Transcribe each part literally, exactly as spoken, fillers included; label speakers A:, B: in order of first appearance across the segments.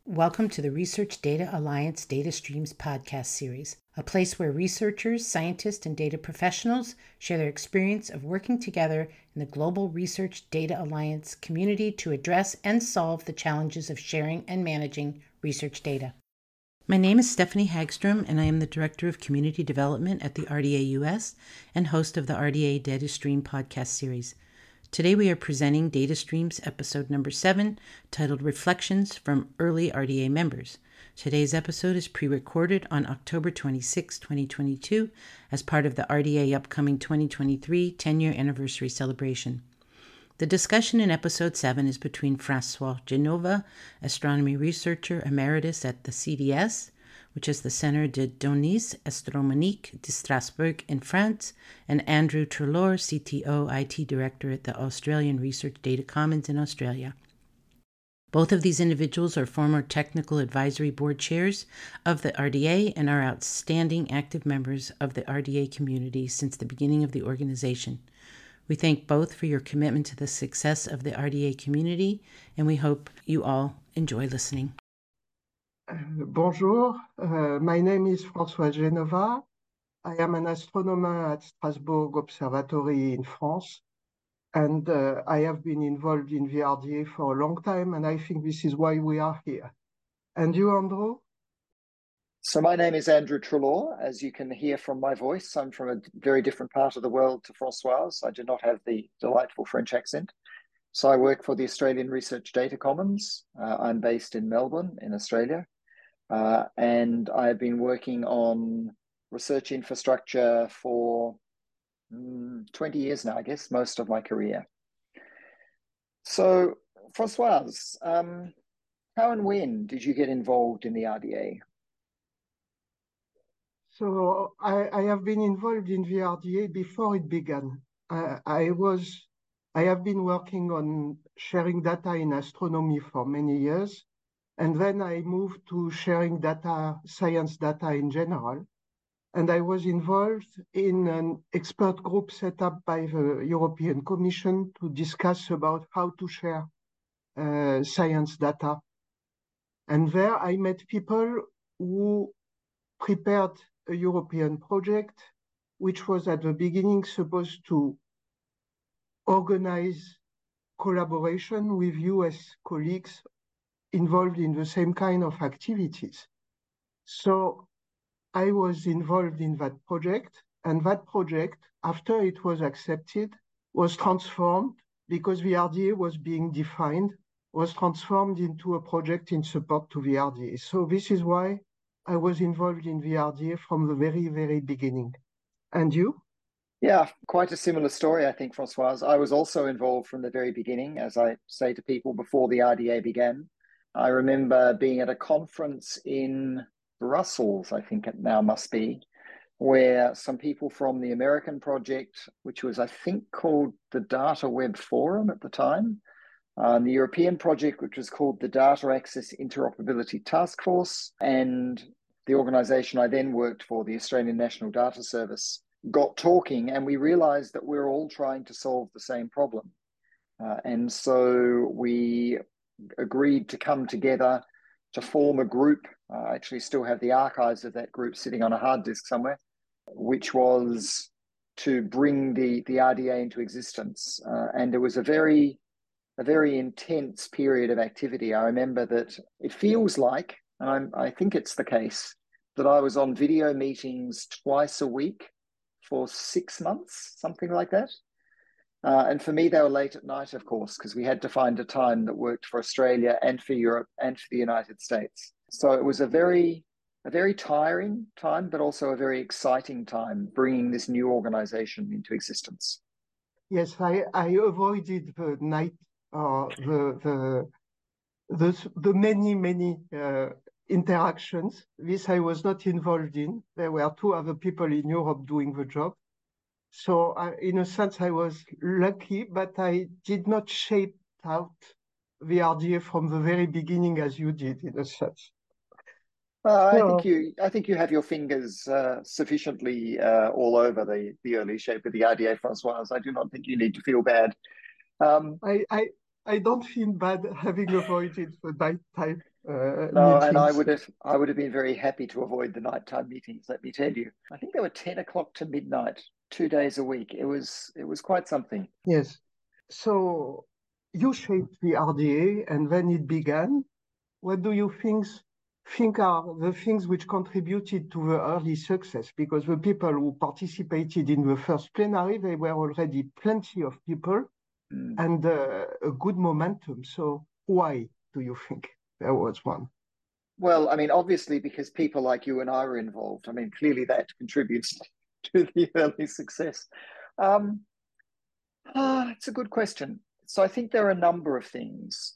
A: Welcome to the Research Data Alliance Data Streams podcast series, a place where researchers, scientists, and data professionals share their experience of working together in the global Research Data Alliance community to address and solve the challenges of sharing and managing research data. My name is Stephanie Hagstrom, and I am the Director of Community Development at the R D A U S and host of the R D A Data Stream podcast series. Today we are presenting Data Streams episode number seven, titled Reflections from Early R D A Members. Today's episode is pre-recorded on October twenty-sixth, twenty twenty-two, as part of the R D A upcoming twenty twenty-three ten-year anniversary celebration. The discussion in episode seven is between François Genova, astronomy researcher emeritus at the C D S, which is the Centre de Données Astronomiques de Strasbourg in France, and Andrew Treloar, C T O I T Director at the Australian Research Data Commons in Australia. Both of these individuals are former Technical Advisory Board chairs of the R D A and are outstanding active members of the R D A community since the beginning of the organization. We thank both for your commitment to the success of the R D A community, and we hope you all enjoy listening.
B: Uh, bonjour, uh, my name is François Genova. I am an astronomer at Strasbourg Observatory in France, and uh, I have been involved in the R D A for a long time, and I think this is why we are here. And you, Andrew?
C: So my name is Andrew Treloar. As you can hear from my voice, I'm from a very different part of the world to Françoise. I do not have the delightful French accent. So I work for the Australian Research Data Commons. Uh, I'm based in Melbourne in Australia. Uh, and I've been working on research infrastructure for mm, twenty years now, I guess, most of my career. So, Françoise, um, how and when did you get involved in the R D A?
B: So I, I have been involved in the R D A before it began. I, I was, I have been working on sharing data in astronomy for many years. And then I moved to sharing data, science data in general. And I was involved in an expert group set up by the European Commission to discuss about how to share uh, science data. And there I met people who prepared a European project, which was at the beginning supposed to organize collaboration with U S colleagues involved in the same kind of activities. So I was involved in that project, and that project, after it was accepted, was transformed because the R D A was being defined, was transformed into a project in support to the R D A. So this is why I was involved in the R D A from the very, very beginning. And you?
C: Yeah, quite a similar story, I think, Françoise. I was also involved from the very beginning, as I say to people before the R D A began. I remember being at a conference in Brussels, I think it now must be, where some people from the American project, which was, I think, called the Data Web Forum at the time, um, the European project, which was called the Data Access Interoperability Task Force, and the organization I then worked for, the Australian National Data Service, got talking, and we realized that we're all trying to solve the same problem. Uh, and so we agreed to come together to form a group. Uh, I actually still have the archives of that group sitting on a hard disk somewhere, which was to bring the, the R D A into existence. Uh, and it was a very, a very intense period of activity. I remember that it feels like, and I'm, I think it's the case, that I was on video meetings twice a week for six months, something like that. Uh, and for me, they were late at night, of course, because we had to find a time that worked for Australia and for Europe and for the United States. So it was a very, a very tiring time, but also a very exciting time, bringing this new organization into existence.
B: Yes, I, I avoided the night, uh, the, the, the, the many, many uh, interactions. This I was not involved in. There were two other people in Europe doing the job. So uh, in a sense, I was lucky, but I did not shape out the R D A from the very beginning as you did, in a sense.
C: Uh,
B: so,
C: I think you, I think you have your fingers uh, sufficiently uh, all over the, the early shape of the R D A, Françoise. I do not think you need to feel bad. Um,
B: I, I, I don't feel bad having avoided the night time uh,
C: No, and I
B: meetings.
C: would have I would have been very happy to avoid the nighttime meetings, let me tell you. I think they were ten o'clock to midnight, two days a week. It was it was quite something.
B: Yes. So you shaped the R D A and then it began. What do you think, think are the things which contributed to the early success? Because the people who participated in the first plenary, they were already plenty of people
C: Mm.
B: and uh, a good momentum. So why do you think there was one?
C: Well, I mean, obviously, because people like you and I were involved. I mean, clearly that contributes to the early success. Um, ah, it's a good question. So I think there are a number of things.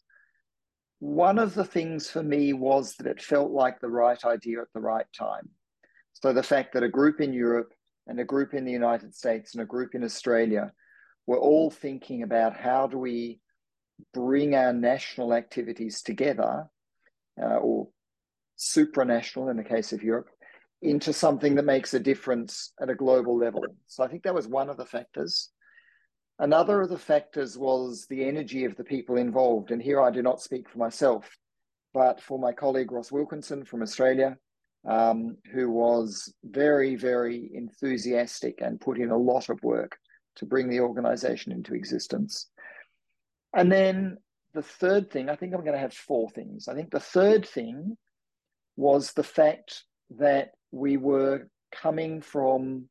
C: One of the things for me was that it felt like the right idea at the right time. So the fact that a group in Europe and a group in the United States and a group in Australia were all thinking about how do we bring our national activities together, uh, or supranational in the case of Europe, into something that makes a difference at a global level. So I think that was one of the factors. Another of the factors was the energy of the people involved. And here I do not speak for myself, but for my colleague Ross Wilkinson from Australia, um, who was very, very enthusiastic and put in a lot of work to bring the organization into existence. And then the third thing, I think I'm going to have four things. I think the third thing was the fact that we were coming from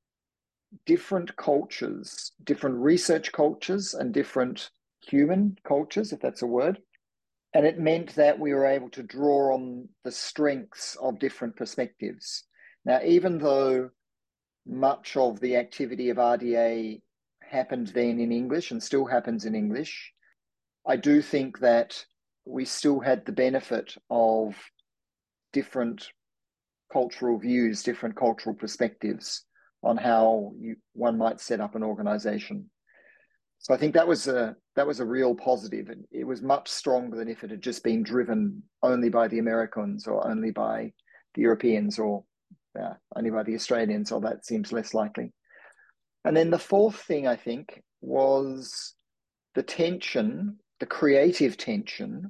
C: different cultures, different research cultures and different human cultures, if that's a word. And it meant that we were able to draw on the strengths of different perspectives. Now, even though much of the activity of R D A happened then in English and still happens in English, I do think that we still had the benefit of different cultural views, different cultural perspectives on how you, one might set up an organization. So I think that was a that was a real positive. And it was much stronger than if it had just been driven only by the Americans or only by the Europeans or uh, only by the Australians, or that seems less likely. And then the fourth thing, I think, was the tension, the creative tension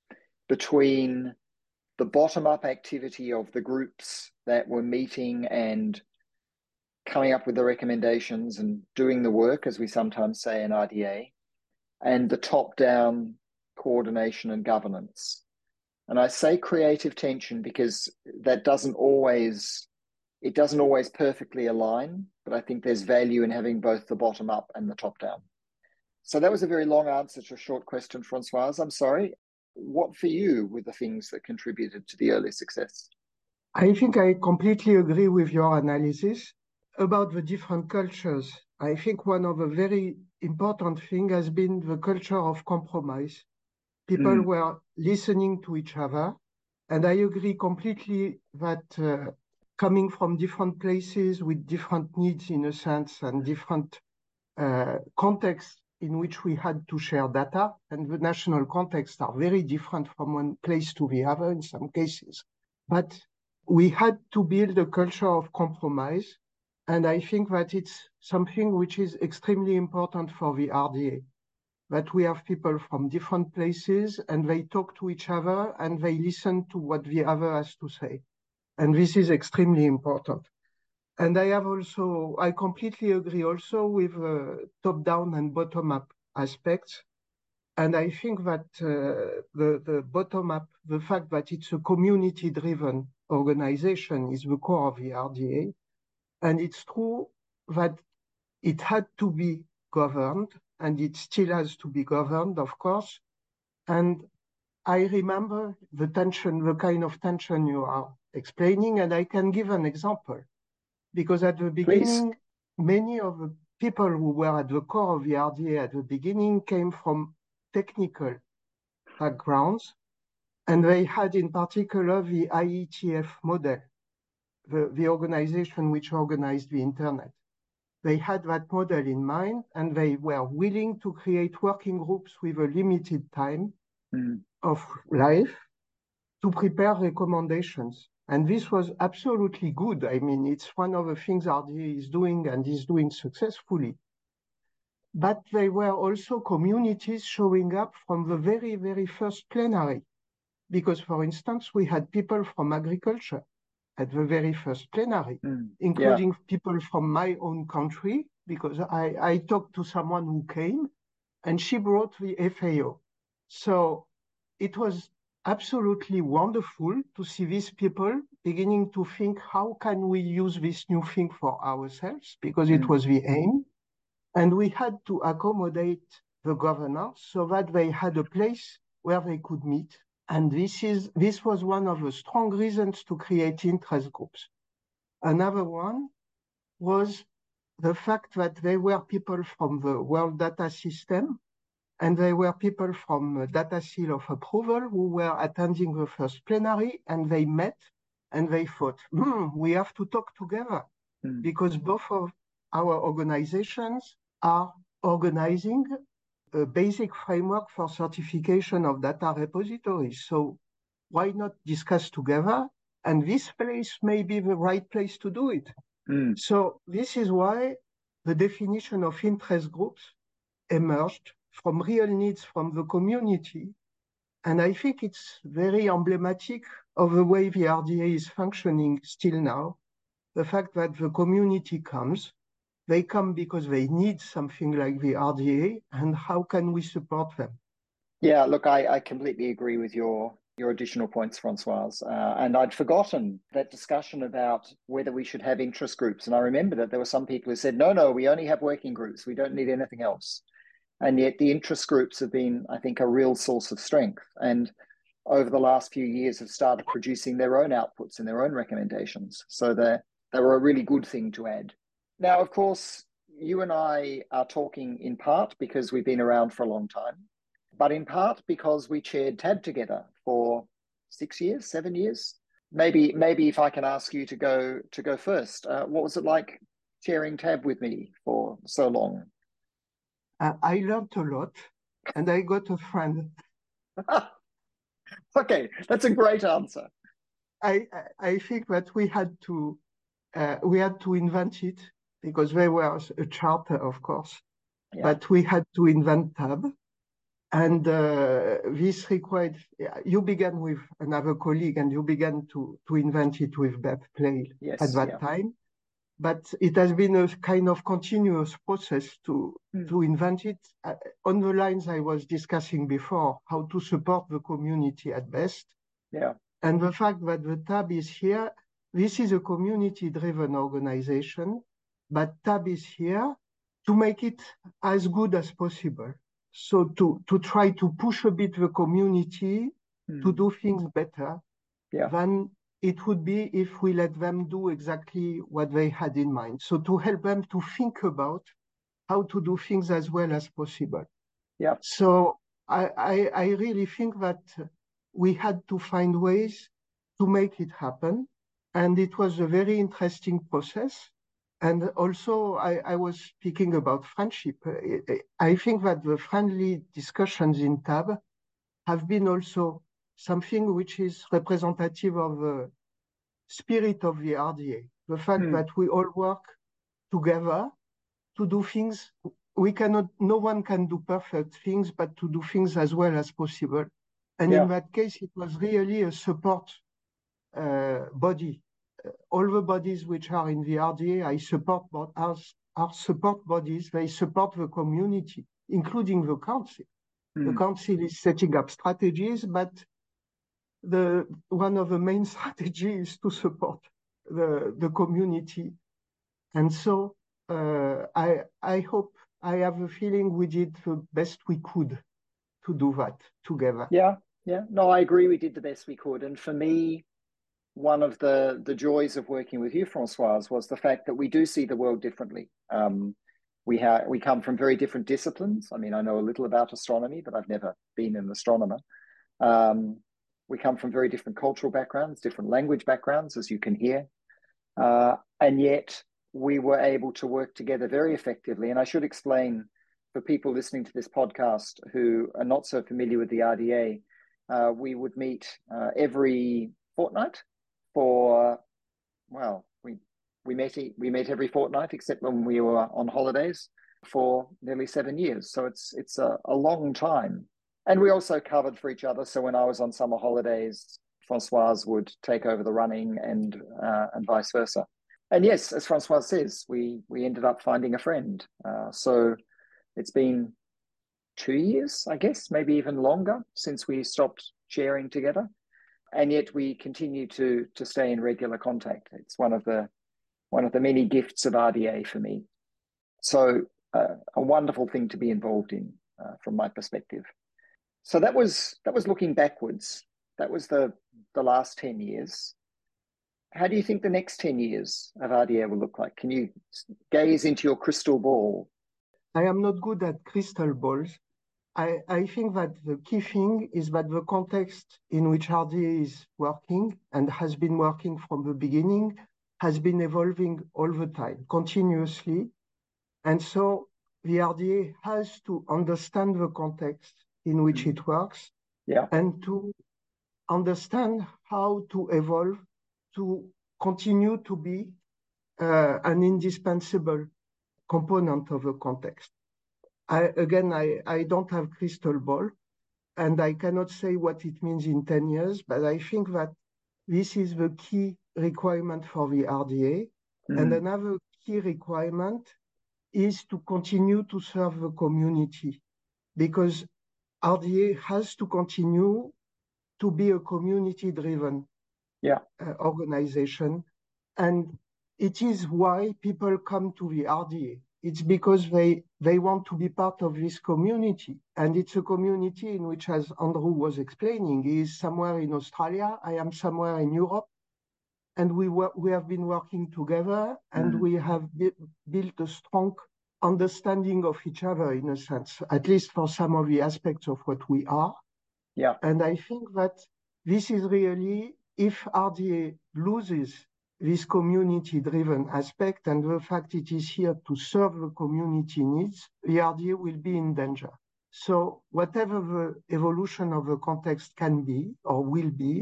C: between the bottom-up activity of the groups that were meeting and coming up with the recommendations and doing the work, as we sometimes say in R D A, and the top-down coordination and governance. And I say creative tension because that doesn't always, it doesn't always perfectly align, but I think there's value in having both the bottom-up and the top-down. So that was a very long answer to a short question, Francoise. I'm sorry. What for you were the things that contributed to the early success?
B: I think I completely agree with your analysis about the different cultures. I think one of the very important things has been the culture of compromise. People mm. were listening to each other. And I agree completely that uh, coming from different places with different needs in a sense and different uh, contexts in which we had to share data, and the national contexts are very different from one place to the other in some cases. But we had to build a culture of compromise. And I think that it's something which is extremely important for the R D A, that we have people from different places and they talk to each other and they listen to what the other has to say. And this is extremely important. And I have also, I completely agree also with uh, top-down and bottom-up aspects. And I think that uh, the, the bottom-up, the fact that it's a community-driven organization is the core of the R D A. And it's true that it had to be governed, and it still has to be governed, of course. And I remember the tension, the kind of tension you are explaining, and I can give an example. Because at the beginning, Please. Many of the people who were at the core of the R D A at the beginning came from technical backgrounds, and they had in particular the I E T F model, the, the organization which organized the internet. They had that model in mind, and they were willing to create working groups with a limited time mm. of life to prepare recommendations. And this was absolutely good. I mean, it's one of the things R D A is doing and is doing successfully. But they were also communities showing up from the very, very first plenary. because, for instance, we had people from agriculture at the very first plenary,
C: Mm.
B: including
C: Yeah.
B: people from my own country, because I, I talked to someone who came and she brought the F A O. So it was absolutely wonderful to see these people beginning to think, how can we use this new thing for ourselves? Because it
C: Mm.
B: was the aim. And we had to accommodate the governors so that they had a place where they could meet. And this is this was one of the strong reasons to create interest groups. Another one was the fact that they were people from the World Data System, and they were people from Data Seal of Approval who were attending the first plenary, and they met and they thought, hmm, we have to talk together
C: Mm.
B: because both of our organizations are organizing a basic framework for certification of data repositories. So why not discuss together? And this place may be the right place to do it.
C: Mm.
B: So this is why the definition of interest groups emerged from real needs from the community. And I think it's very emblematic of the way the R D A is functioning still now. The fact that the community comes, they come because they need something like the R D A, and how can we support them?
C: Yeah, look, I, I completely agree with your your additional points, Francoise. Uh, and I'd forgotten that discussion about whether we should have interest groups. And I remember that there were some people who said, no, no, we only have working groups. We don't need anything else. And yet the interest groups have been, I think, a real source of strength. And over the last few years have started producing their own outputs and their own recommendations. So they they were a really good thing to add. Now, of course, you and I are talking in part because we've been around for a long time, but in part because we chaired Tab together for six years, seven years. Maybe, maybe if I can ask you to go to go first, uh, what was it like chairing Tab with me for so long?
B: Uh, I learned a lot, and I got a friend.
C: Okay, that's a great answer.
B: I I think that we had to uh, we had to invent it because there was a charter, of course,
C: Yeah.
B: but we had to invent Tab. And uh, this required, you began with another colleague and you began to, to invent it with Beth Plale
C: Yes,
B: at that
C: yeah.
B: time. But it has been a kind of continuous process to,
C: Mm.
B: to invent it uh, on the lines I was discussing before, how to support the community at best.
C: Yeah.
B: And the fact that the Tab is here, this is a community-driven organization, but Tab is here to make it as good as possible. So to, to try to push a bit the community mm. to do things better
C: yeah.
B: than it would be if we let them do exactly what they had in mind. So to help them to think about how to do things as well as possible.
C: Yeah.
B: So I, I, I really think that we had to find ways to make it happen. And it was a very interesting process. And also, I, I was speaking about friendship. I think that the friendly discussions in Tab have been also something which is representative of the spirit of the R D A. The fact mm. that we all work together to do things. We cannot, no one can do perfect things, but to do things as well as possible. And yeah. in that case, it was really a support uh, body. Uh, all the bodies which are in the R D A, I support, our, our support bodies, they support the community, including the council. Mm. The council is setting up strategies, but the one of the main strategies is to support the, the community. And so uh, I, I hope, I have a feeling we did the best we could to do that together.
C: Yeah, yeah. No, I agree we did the best we could. And for me, one of the, the joys of working with you, Francoise, was the fact that we do see the world differently. Um, we, ha- we come from very different disciplines. I mean, I know a little about astronomy, but I've never been an astronomer. Um, we come from very different cultural backgrounds, different language backgrounds, as you can hear. Uh, and yet we were able to work together very effectively. And I should explain for people listening to this podcast who are not so familiar with the R D A, uh, we would meet uh, every fortnight for, well, we, we, met, we met every fortnight except when we were on holidays for nearly seven years. So it's, it's a, a long time. And we also covered for each other. So when I was on summer holidays, Francoise would take over the running and uh, and vice versa. And yes, as Francoise says, we we ended up finding a friend. Uh, so it's been two years, I guess, maybe even longer since we stopped sharing together. And yet we continue to to stay in regular contact. It's one of the one of the many gifts of R D A for me. So uh, a wonderful thing to be involved in uh, from my perspective. So that was that was looking backwards. That was the the last ten years. How do you think the next ten years of R D A will look like? Can you gaze into your crystal ball?
B: I am not good at crystal balls. I, I think that the key thing is that the context in which R D A is working and has been working from the beginning has been evolving all the time, continuously. And so the R D A has to understand the context in which it works,
C: yeah,
B: and to understand how to evolve to continue to be uh, an indispensable component of the context. I, again, I, I don't have crystal ball, and I cannot say what it means in ten years, but I think that this is the key requirement for the R D A. Mm. And another key requirement is to continue to serve the community, because R D A has to continue to be a community-driven
C: yeah.
B: uh, organization. And it is why people come to the R D A. It's because they, they want to be part of this community. And it's a community in which, as Andrew was explaining, he is somewhere in Australia, I am somewhere in Europe. And we, were, we have been working together, and mm. we have built a strong understanding of each other, in a sense, at least for some of the aspects of what we are.
C: Yeah.
B: And I think that this is really, if R D A loses this community-driven aspect and the fact it is here to serve the community needs, the R D A will be in danger. So whatever the evolution of the context can be or will be,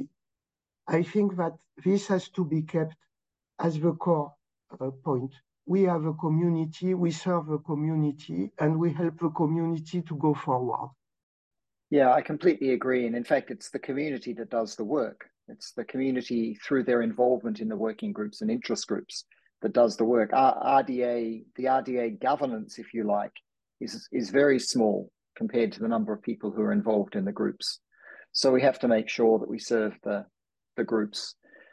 B: I think that this has to be kept as the core uh, point. We have a community, we serve a community, and we help the community to go forward.
C: Yeah, I completely agree. And in fact, it's the community that does the work. It's the community through their involvement in the working groups and interest groups that does the work. R D A, the R D A governance, if you like, is, is very small compared to the number of people who are involved in the groups. So we have to make sure that we serve the, the groups.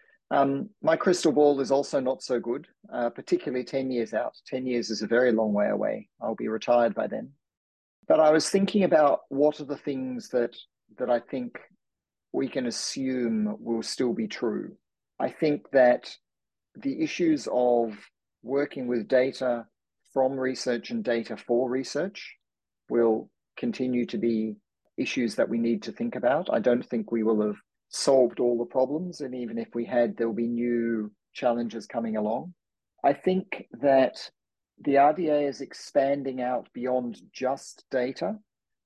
C: Um, my crystal ball is also not so good, uh, particularly ten years out. ten years is a very long way away. I'll be retired by then. But I was thinking about what are the things that that I think we can assume will still be true. I think that the issues of working with data from research and data for research will continue to be issues that we need to think about. I don't think we will have solved all the problems, and even if we had, there will be new challenges coming along. I think that the R D A is expanding out beyond just data.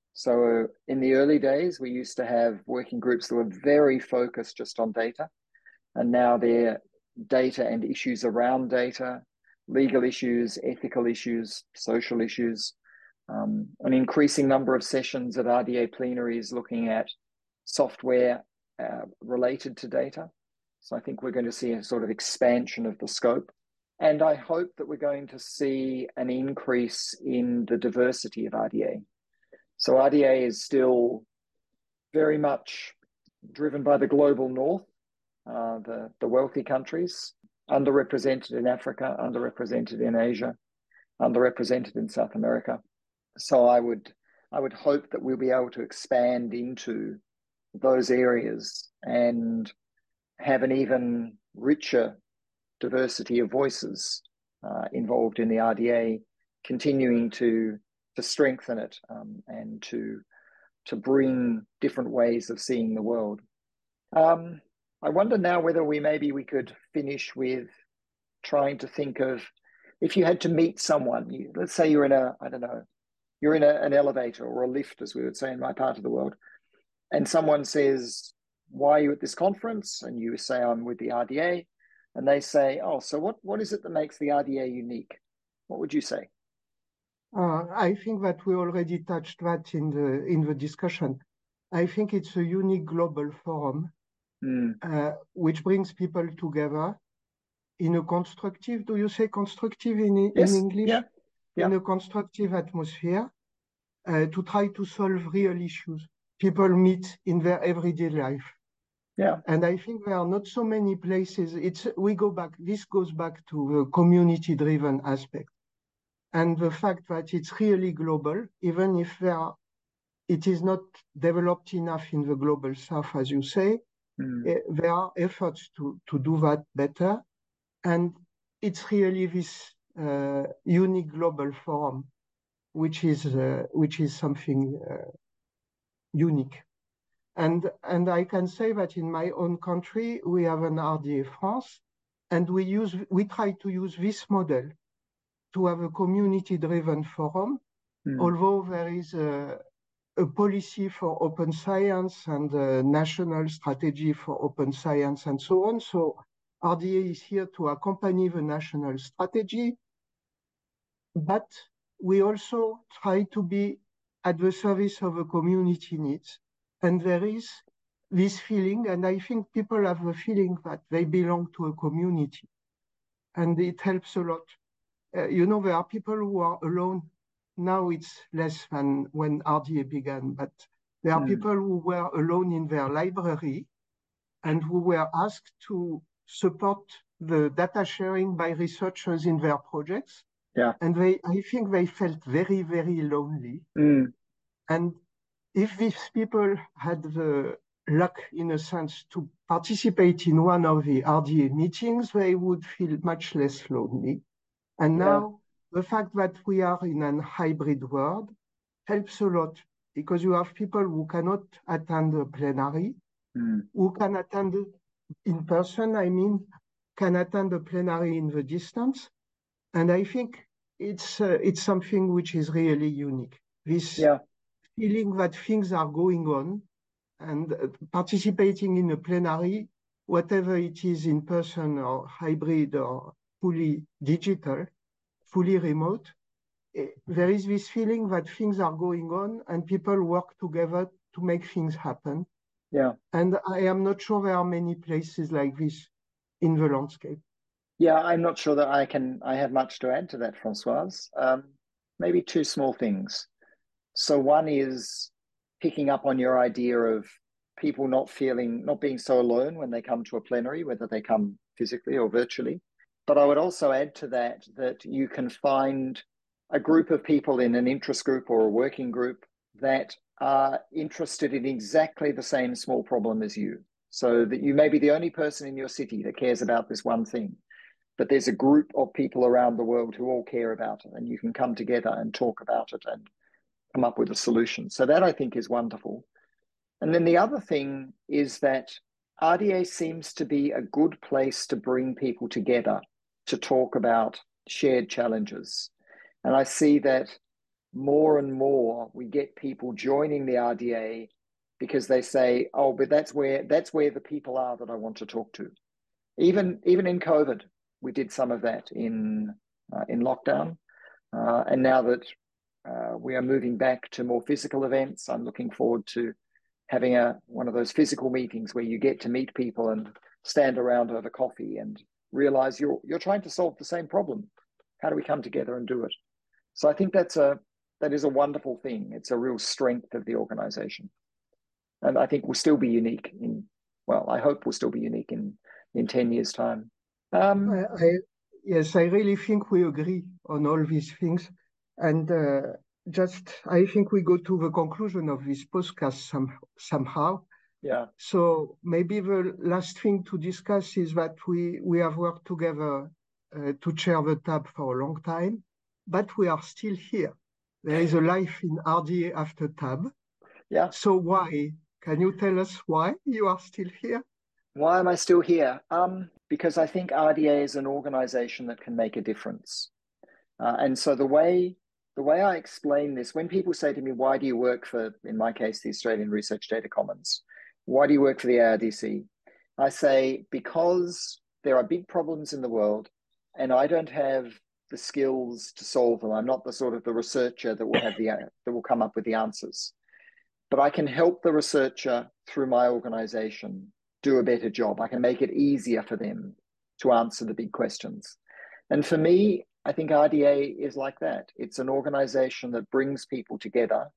C: So in the early days, we used to have working groups that were very focused just on data. And now they're data and issues around data, legal issues, ethical issues, social issues. Um, an increasing number of sessions at R D A plenaries looking at software uh, related to data. So I think we're going to see a sort of expansion of the scope. And I hope that we're going to see an increase in the diversity of R D A. So R D A is still very much driven by the global north, uh, the, the wealthy countries, underrepresented in Africa, underrepresented in Asia, underrepresented in South America. So I would, I would hope that we'll be able to expand into those areas and have an even richer diversity of voices uh, involved in the R D A, continuing to to strengthen it um, and to to bring different ways of seeing the world. Um, I wonder now whether we maybe we could finish with trying to think of, if you had to meet someone, you, let's say you're in a, I don't know, you're in a, an elevator or a lift, as we would say in my part of the world, and someone says, why are you at this conference? And you say, I'm with the R D A. And they say, oh, so what, what is it that makes the R D A unique? What would you say?
B: Uh, I think that we already touched that in the in the discussion. I think it's a unique global forum,
C: mm.
B: uh, which brings people together in a constructive, do you say constructive in, in
C: Yes,
B: English?
C: yeah, yeah.
B: In a constructive atmosphere uh, to try to solve real issues people meet in their everyday life.
C: Yeah.
B: And I think there are not so many places. It's we go back. This goes back to the community-driven aspect, and the fact that it's really global, even if there are, it is not developed enough in the global south, as you say.
C: Mm.
B: Uh, there are efforts to to do that better, and it's really this uh, unique global forum, which is uh, which is something uh, unique. And, and I can say that in my own country, we have an R D A France, and we use we try to use this model to have a community-driven forum,
C: mm.
B: although there is a, a policy for open science and a national strategy for open science and so on. So R D A is here to accompany the national strategy, but we also try to be at the service of the community needs. And there is this feeling, and I think people have the feeling that they belong to a community, and it helps a lot. Uh, you know, there are people who are alone. Now it's less than when R D A began, but there are
C: Mm.
B: people who were alone in their library and who were asked to support the data sharing by researchers in their projects.
C: Yeah.
B: And they, I think they felt very, very lonely.
C: Mm.
B: And if these people had the luck, in a sense, to participate in one of the R D A meetings, they would feel much less lonely. And
C: Yeah.
B: now the fact that we are in a hybrid world helps a lot, because you have people who cannot attend a plenary,
C: mm.
B: who can attend in person, I mean, can attend a plenary in the distance. And I think it's uh, it's something which is really unique. This
C: Yeah.
B: feeling that things are going on, and uh, participating in a plenary, whatever it is, in person or hybrid or fully digital, fully remote, eh, there is this feeling that things are going on and people work together to make things happen.
C: Yeah.
B: And I am not sure there are many places like this in the landscape.
C: Yeah, I'm not sure that I can, I have much to add to that, Francoise. Um, maybe two small things. So one is picking up on your idea of people not feeling, not being so alone when they come to a plenary, whether they come physically or virtually. But I would also add to that that you can find a group of people in an interest group or a working group that are interested in exactly the same small problem as you. So that you may be the only person in your city that cares about this one thing, but there's a group of people around the world who all care about it, and you can come together and talk about it and come up with a solution. So that, I think, is wonderful. And then the other thing is that R D A seems to be a good place to bring people together to talk about shared challenges. And I see that more and more we get people joining the R D A because they say, oh, but that's where that's where the people are that I want to talk to. Even even in COVID, we did some of that in uh, in lockdown, uh, and now that uh, we are moving back to more physical events, I'm looking forward to having a one of those physical meetings where you get to meet people and stand around over coffee and realize you're you're trying to solve the same problem. How do we come together and do it? So I think that's a that is a wonderful thing. It's a real strength of the organization, and I think we'll still be unique in. Well, I hope we'll still be unique in in ten years' time. Um,
B: I, I, yes, I really think we agree on all these things. And uh, just, I think we go to the conclusion of this podcast some, somehow.
C: yeah,
B: So maybe the last thing to discuss is that we, we have worked together uh, to chair the tab for a long time, but we are still here. There is a life in R D A after tab.
C: yeah.
B: So why? Can you tell us why you are still here?
C: Why am I still here? Um, because I think R D A is an organization that can make a difference. Uh, and so the way the way I explain this, when people say to me, why do you work for, in my case, the Australian Research Data Commons? Why do you work for the A R D C? I say, because there are big problems in the world and I don't have the skills to solve them. I'm not the sort of the researcher that will have the that will come up with the answers. but I can help the researcher through my organization do a better job. I can make it easier for them to answer the big questions. And for me, I think R D A is like that. It's an organization that brings people together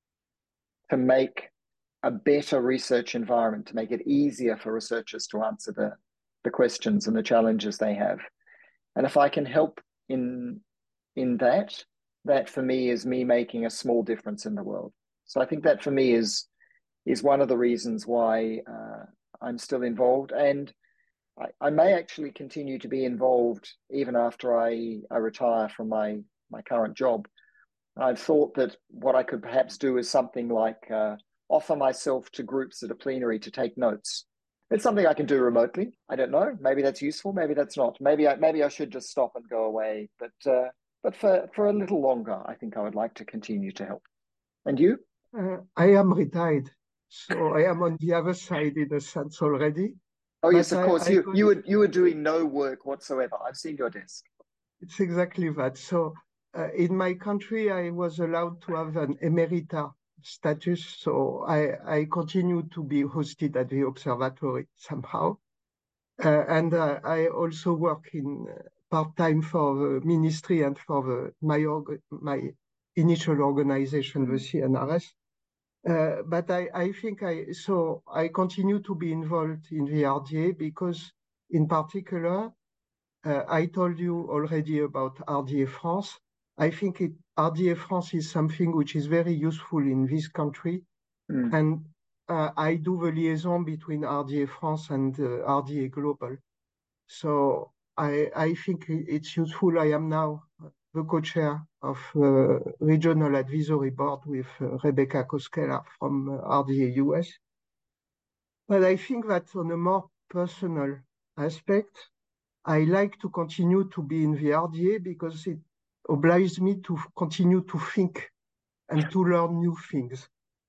C: to make a better research environment, to make it easier for researchers to answer the, the questions and the challenges they have. And if I can help in, in that, that for me is me making a small difference in the world. So I think that for me is, is one of the reasons why uh, I'm still involved. And I, I may actually continue to be involved even after I, I retire from my, my current job. I've thought that what I could perhaps do is something like uh, offer myself to groups at a plenary to take notes. It's something I can do remotely. I don't know. Maybe that's useful. Maybe that's not. Maybe I, maybe I should just stop and go away. But uh, but for, for a little longer, I think I would like to continue to help. And you?
B: Uh, I am retired, so I am on the other side in a sense already.
C: Oh, yes, of
B: I,
C: course.
B: I
C: you,
B: got,
C: you, were, you were doing no work whatsoever. I've seen your desk.
B: It's exactly that. So uh, in my country, I was allowed to have an emerita status. So I, I continue to be hosted at the observatory somehow. Uh, and uh, I also work in uh, part-time for the ministry and for the, my, org my initial organization, the C N R S. Uh, but I, I think I, so I continue to be involved in the R D A because in particular, uh, I told you already about R D A France. I think it, R D A France is something which is very useful in this country. Mm. And uh, I do the liaison between R D A France and uh, R D A Global. So I, I think it's useful. I am now the co-chair of uh, Regional Advisory Board with uh, Rebecca Koskela from uh, R D A U S. But I think that on a more personal aspect, I like to continue to be in the R D A because it obliges me to continue to think and to learn new things.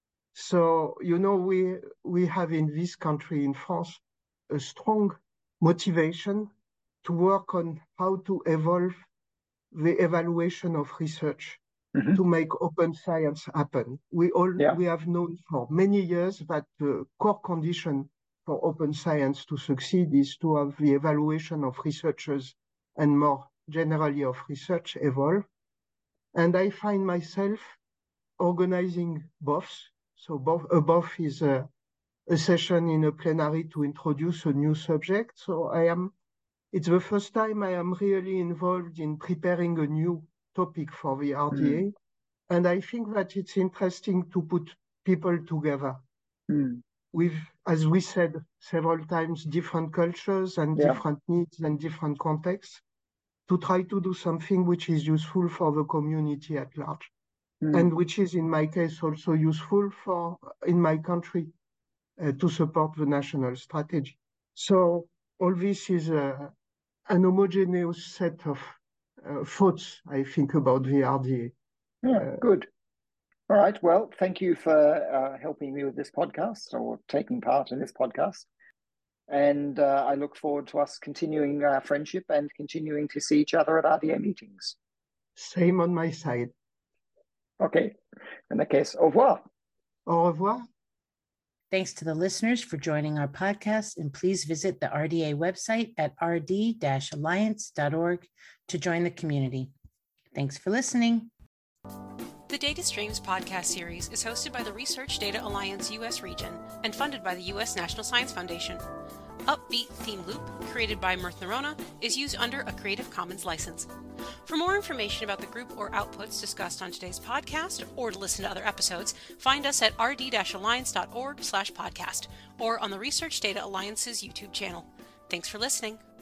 B: So, you know, we, we have in this country, in France, a strong motivation to work on how to evolve the evaluation of research mm-hmm. to make open science happen. We all yeah. we have known for many years that the core condition for open science to succeed is to have the evaluation of researchers and more generally of research evolve. And I find myself organizing B O Fs. So both, a B O F is a, a session in a plenary to introduce a new subject. So I am, it's the first time I am really involved in preparing a new topic for the R D A. Mm. And I think that it's interesting to put people together mm. with, as we said several times, different cultures and yeah. different needs and different contexts to try to do something which is useful for the community at large. Mm. And which is, in my case, also useful for, in my country, uh, to support the national strategy. So all this is a, an homogeneous set of uh, thoughts, I think, about the R D A.
C: Yeah, uh, good. All right. Well, thank you for uh, helping me with this podcast or taking part in this podcast. And uh, I look forward to us continuing our friendship and continuing to see each other at R D A meetings.
B: Same on my side.
C: Okay. In that case, au revoir.
B: Au revoir.
A: Thanks to the listeners for joining our podcast, and please visit the R D A website at r d dash alliance dot org to join the community. Thanks for listening.
D: The Data Streams podcast series is hosted by the Research Data Alliance U S region and funded by the U S National Science Foundation. Upbeat theme loop, created by Mirth Nerona, is used under a Creative Commons license. For more information about the group or outputs discussed on today's podcast, or to listen to other episodes, find us at r d dash alliance dot org slash podcast or on the Research Data Alliance's YouTube channel. Thanks for listening.